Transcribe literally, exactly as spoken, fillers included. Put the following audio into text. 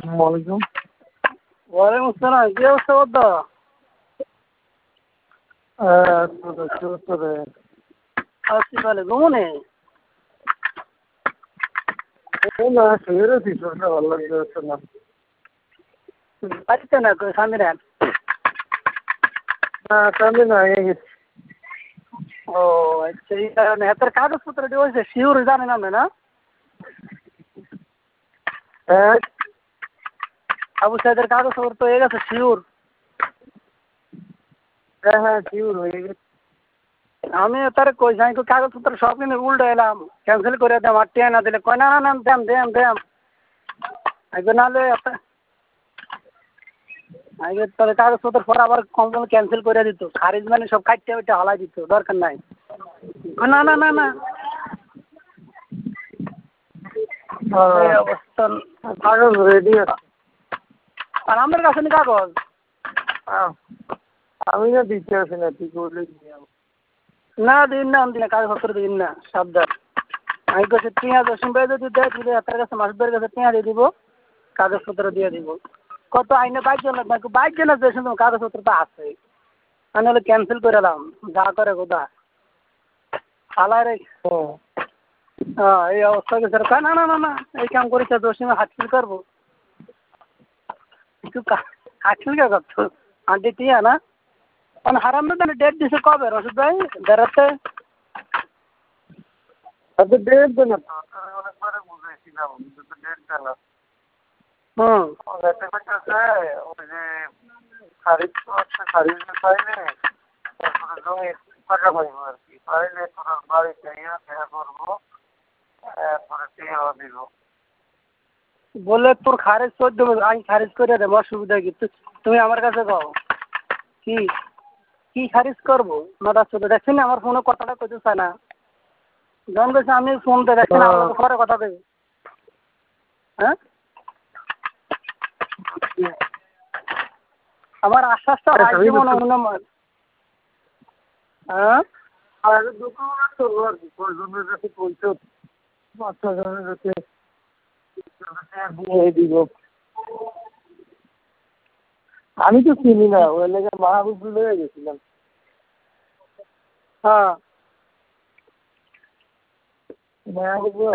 ওয়ালাইকুম। ওয়ালাইকুম আসসালাম। কি অবস্থা বদ্দা? কি অবস্থা রে? আছি তাহলে ঘুমনে? না শুয়ে রয়েছি, শরীরটা ভালো লাগছে না। বাড়িতে না স্বামী রেন? না স্বামী না হয়ে গেছি। ও আচ্ছা, এই কারণে হাতের কাগজপত্র হয়েছে শিওর জানেন আপনি না? হ্যাঁ আবু সাইদের কাগজপত্র তো হয়ে গেছে শিওর। হ্যাঁ হ্যাঁ শিওর হয়ে গেছে। আমি তার কইছি আমি কাগজপত্র সব কিন্তু উল্টো এলাম, ক্যান্সেল করে দেম আর টিয়া না দিলে কয় না না দেম দেম দেম আগে নাহলে আগে তাহলে কাগজপত্র পরে আবার কোম্পানি ক্যান্সেল করে দিত, খারিজ মানে সব কাটতে ওইটা হলাই দিত, দরকার নাই। না না না না এই অবস্থা। কাগজ রেডি আছে আর আমার কাছে নি কাগজ। আমি না দিতে আসি না, তুই করলে না দিন না দিন না কাগজপত্র দিন না, সাবধান। আমি কাছে টিয়া দশম বেড়ে যদি দেয় দিলে তার কাছে মাসুদের কাছে টিয়া দিয়ে দিব, কাগজপত্র দিয়ে দিব। কত আইনে বাইক জন লাগবে, বাইক জনের যে শুধু কাগজপত্র তো আছে, আমি হলে ক্যান্সেল করে এলাম, যা করে কোথা হালায় রে। হ্যাঁ এই অবস্থা কি স্যার? না না না না এই কাম করেছে দোষী হাটফিল করবো একটু হাটফিল কে করতো আন্টি টিয়া না মানে হারাম না ডেট দিছে কবে রসুদ ভাই বেড়াতে? আচ্ছা ডেট দে না, অনেকবার বুঝাইছিলাম ডেট দে না। হুম ওই যে খারিজ খারিজ পাইলে তারপরে জমি টাকা পাইবো আর কি, পাইলে তোমার বাড়িতে দেখা করবো, এরপরে টিয়াও দিব। বলে তোর খারেজ চোদ্দ আমি খারিজ করে দেবো, অসুবিধা কি? তুমি আমার কাছে কও কি কি খারিজ করবো? নটা চোদ্দ দেখছেন আমার ফোনে কথাটা কইতে চায় না, যখন কইছে আমি ফোনতে দেখছেন আমার পরে কথা কই। হ্যাঁ আমার আশ্বাসটা রাজ্য মনে মনে হ্যাঁ আমি তো চিনি না, ওই লেগে মাহবুব লয়ে গেছিলাম। হ্যাঁ মাহবুব